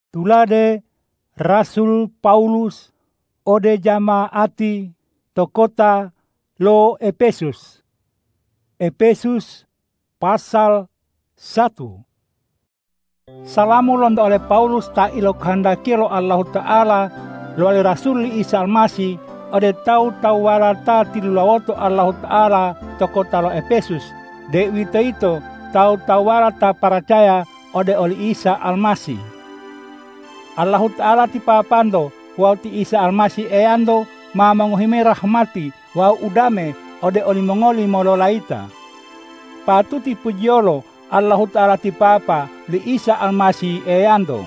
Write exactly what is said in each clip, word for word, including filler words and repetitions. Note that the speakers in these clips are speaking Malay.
Tulade Rasul Paulus ode jamaati to kota lo Efesus. Efesus pasal satu. Salamu londo oleh Paulus ta ilo kehendaki lo Allah Ta'ala lo oleh Rasul Isa Almasih ode tau tau warata tilulawoto Allah Ta'ala to kota lo Efesus. De wito ito tau tau warata percaya ode oleh Isa Almasih. Allah Ta'ala ti papando wau ti Isa Almasih eando ma manguhime rahmati wau udame ode oli mongoli mololaita. Patuti pujiolo Allah Ta'ala ti papa li Isa Almasih eando.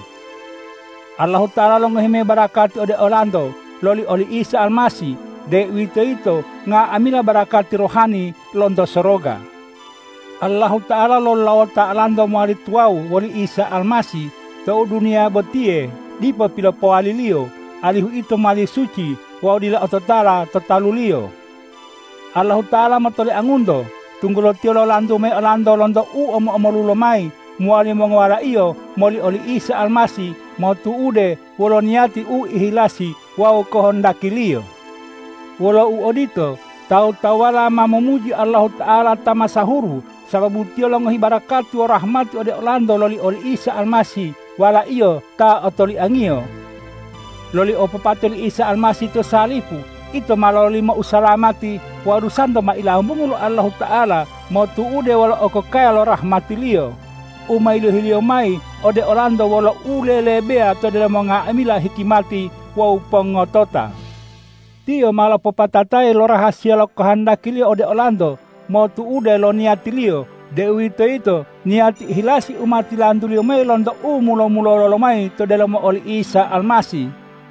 Allah Ta'ala longuhime barakati ode olando loli oli Isa Almasih de wito ito nga amila barakati rohani londo soroga. Allah Ta'ala lo lawata alando muali tuau wali Isa Almasih tau dunia botie di papila poalilio alihu ito mali suci wau dila ototala totalulio. Allah Ta'ala matole angundo tunggulo tiolo lando me olando londo u omo omolulo mai muali mongwara iyo moli oli Isa Almasih mau tuude wolo niati u ihilasi wau kohondakilio. Wolo u odito tau tawala ma memuji Allah Ta'ala tamasahuru sababu tiolo ngohi barakati wa rahmati ode olando loli oli Isa Almasih wala iyo ta otoli angio. Loli opo patoli Isa Almasih to salipu ito maloli ma usalamati warusando ma ilahumungulu Allah Ta'ala mo tuude wala oko kaya lo rahmati liyo. Umay hilio mai ode olando wala ulelebea to dela mga amila hikimati wa upongotota. Tiyo malo popatatai lo rahasia lo kehendaki liyo ode olando mo tuude lo niati liyo. Dewi to ito niati hilasi umati landulio mai londo umulo mulo lo mai to dalam oli Isa Almasih.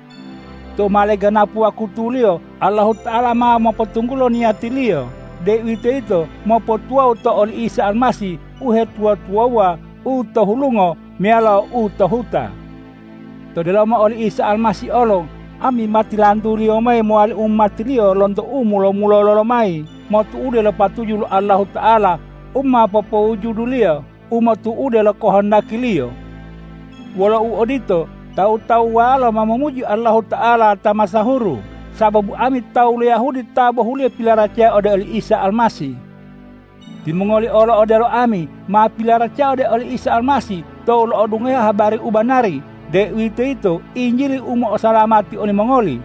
To malega napu aku tulio Allah Ta'ala ma mo potunggulo niati lio. Dewi to ito mo potuau to oli Isa Almasih uhe tua tuawa u to hulungo mialo u to huta. To dalam oli Isa Almasih olong ami mati landulio mai mo ali umati lio londo umulo mulo lo mai mo tu ude lo patuju Allah Ta'ala. Umma popo ujudulia, umma tu ude lo kohondaki liyo. Walau u odito, tau-tau wala mamuji Allah Ta'ala tamasahuru. Sababu amit tau le Yahudi tabo hulia pilaracia ode oli Isa Almasih. Dimongoli olo ode lo ami, ma pilaracia ode oli Isa Almasih, tau lo odungnya habari ubanari. De wito itu, injili umo osalamati oni mongoli.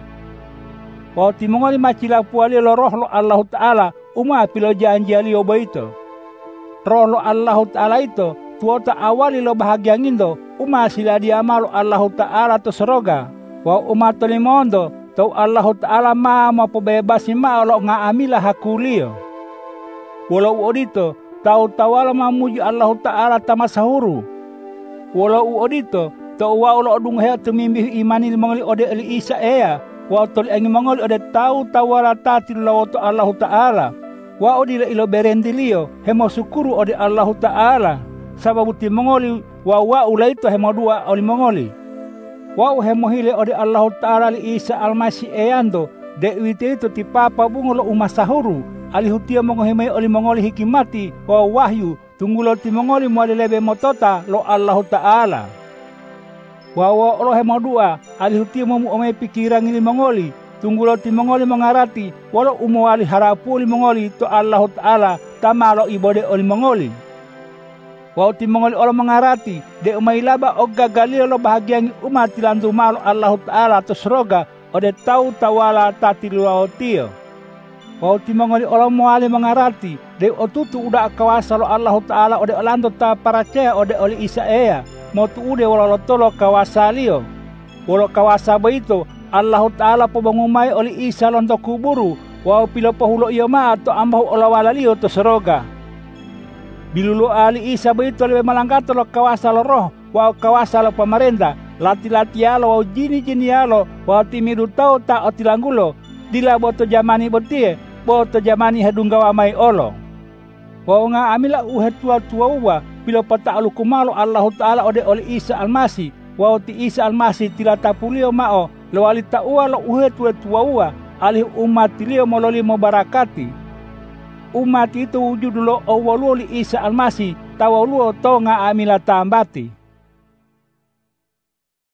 Wau timongoli macila puali lo roh lo Allah Ta'ala, umma pilo janji alio baito. Roh lo Allah Ta'ala itu tuota awali lo bahagia ngindo uma sila diamalo Allah Ta'ala to soroga wa uma tolimondo tau Allah Ta'ala ma ma pobebasi ma lo nga amila hakulio. Walau odito tau tawala mamuji Allah Ta'ala tamasahuru. Walau odito tau wa lo odung he tumimbi imani mongoli ode eli Isa ea wa toli angi mongoli ode tau tawala tatil lo to Allah Ta'ala. Wa odi ilo berendilio hemo sukuru ode Allah Ta'ala sababu ti mongoli wa wa ulaito hemo dua oli mongoli. Wa hemo hile ode Allah Ta'ala li Isa Almasih eando de wite itu ti papa bungulo umasahuru alihutia mongohime oli mongoli hikimati wa wahyu tunggulo ti mongoli mo lebe motota lo Allah Ta'ala. Wa wa lo hemo dua alihutia mo ome pikiran ili mongoli tunggulo ti mongoli mengarati walau umuali harapuli mongoli to Allah Ta'ala tamalo ibode oli mongoli. Wau ti mongoli olo mengarati de umailaba ogga galilo lo bahagiangi umat tilandu malo Allah Ta'ala to sroga ode tau tawala tatiluao tio. Wau ti mongoli olo muali mengarati de otutu uda kawasa lo Allah Ta'ala ode olando ta paracea ode oli Isa ea motu ude wala tolo kawasa lio. Wala kawasa baito Allah Ta'ala po bangumay oli Isa londo kuburu wau pilo pahulo iyo ma to ambahu olawala liyo to soroga. Bilulu ali Isa baito lebe malanggato lo kawasa lo roh wau kawasa lo pamarenda lati-lati alo wau jini-jini alo wau timidu tau ta otilanggulo dila boto jamani botie boto jamani hedunggawa mai olo. Wau nga amila uhe tua-tua uwa pilo pata alukumalo Allah Ta'ala ode oli Isa Almasih wau ti Isa Almasih tilatapulio mao lo alita ua lo uhe tua tua ua alih umat tilio mololi mo barakati. Umat itu wujud lo awaluli Isa Almasih tawuluo to nga amila tambati.